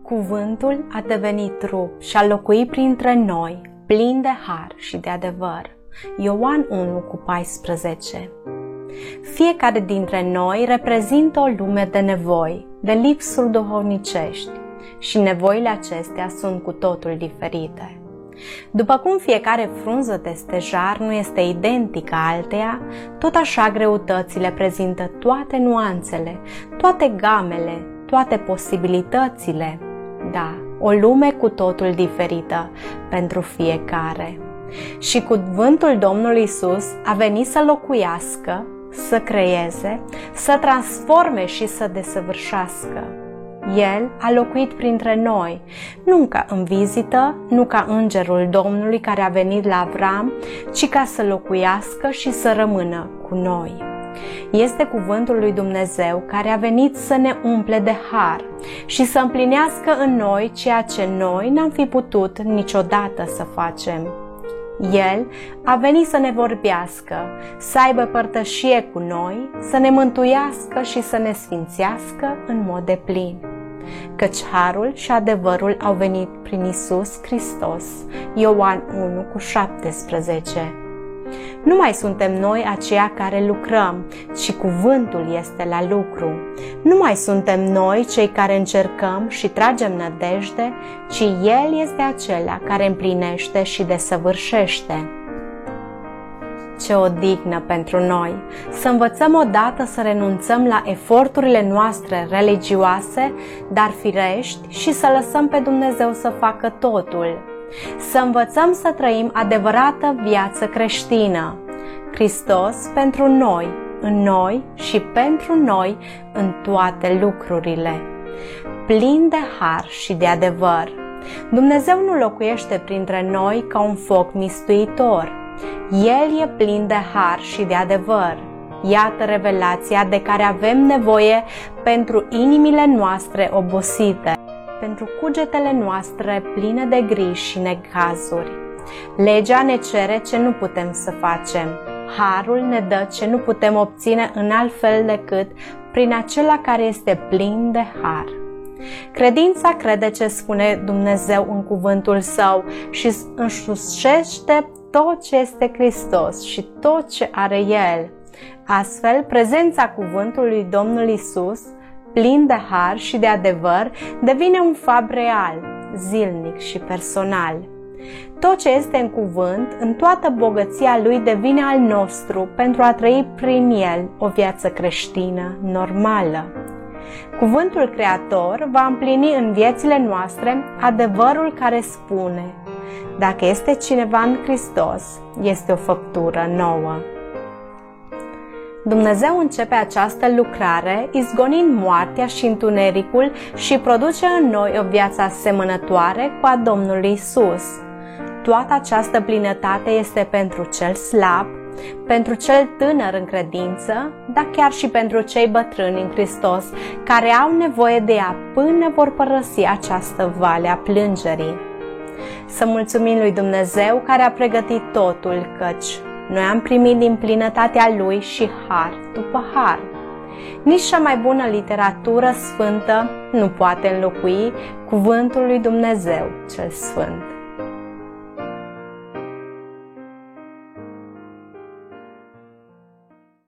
Cuvântul a devenit trup și a locuit printre noi, plin de har și de adevăr. Ioan 1:14. Fiecare dintre noi reprezintă o lume de nevoi, de lipsuri duhovnicești și nevoile acestea sunt cu totul diferite. După cum fiecare frunză de stejar nu este identică alteia, tot așa greutățile prezintă toate nuanțele, toate gamele, toate posibilitățile. Da, o lume cu totul diferită pentru fiecare. Și cuvântul Domnului Iisus a venit să locuiască, să creeze, să transforme și să desăvârșească. El a locuit printre noi, nu ca în vizită, nu ca îngerul Domnului care a venit la Avram, ci ca să locuiască și să rămână cu noi. Este cuvântul lui Dumnezeu care a venit să ne umple de har și să împlinească în noi ceea ce noi n-am fi putut niciodată să facem. El a venit să ne vorbească, să aibă părtășie cu noi, să ne mântuiască și să ne sfințească în mod deplin. Căci harul și adevărul au venit prin Iisus Hristos. Ioan 1:17. Nu mai suntem noi aceia care lucrăm, ci cuvântul este la lucru. Nu mai suntem noi cei care încercăm și tragem nădejde, ci El este acela care împlinește și desăvârșește. Ce odihnă pentru noi! Să învățăm odată să renunțăm la eforturile noastre religioase, dar firești, și să lăsăm pe Dumnezeu să facă totul. Să învățăm să trăim adevărată viață creștină. Hristos pentru noi, în noi și pentru noi în toate lucrurile. Plin de har și de adevăr. Dumnezeu nu locuiește printre noi ca un foc mistuitor. El e plin de har și de adevăr. Iată revelația de care avem nevoie pentru inimile noastre obosite, pentru cugetele noastre pline de griji și necazuri. Legea ne cere ce nu putem să facem. Harul ne dă ce nu putem obține în alt fel decât prin acela care este plin de har. Credința crede ce spune Dumnezeu în cuvântul Său și însușește tot ce este Hristos și tot ce are El. Astfel, prezența cuvântului Domnului Iisus, plin de har și de adevăr, devine un fapt real, zilnic și personal. Tot ce este în cuvânt, în toată bogăția lui, devine al nostru pentru a trăi prin el o viață creștină normală. Cuvântul Creator va împlini în viețile noastre adevărul care spune: dacă este cineva în Hristos, este o făptură nouă. Dumnezeu începe această lucrare izgonind moartea și întunericul și produce în noi o viață asemănătoare cu a Domnului Iisus. Toată această plinătate este pentru cel slab, pentru cel tânăr în credință, dar chiar și pentru cei bătrâni în Hristos, care au nevoie de ea până vor părăsi această vale a plângerii. Să mulțumim lui Dumnezeu care a pregătit totul, căci noi am primit din plinătatea Lui și har după har. Nici cea mai bună literatură sfântă nu poate înlocui cuvântul lui Dumnezeu cel Sfânt.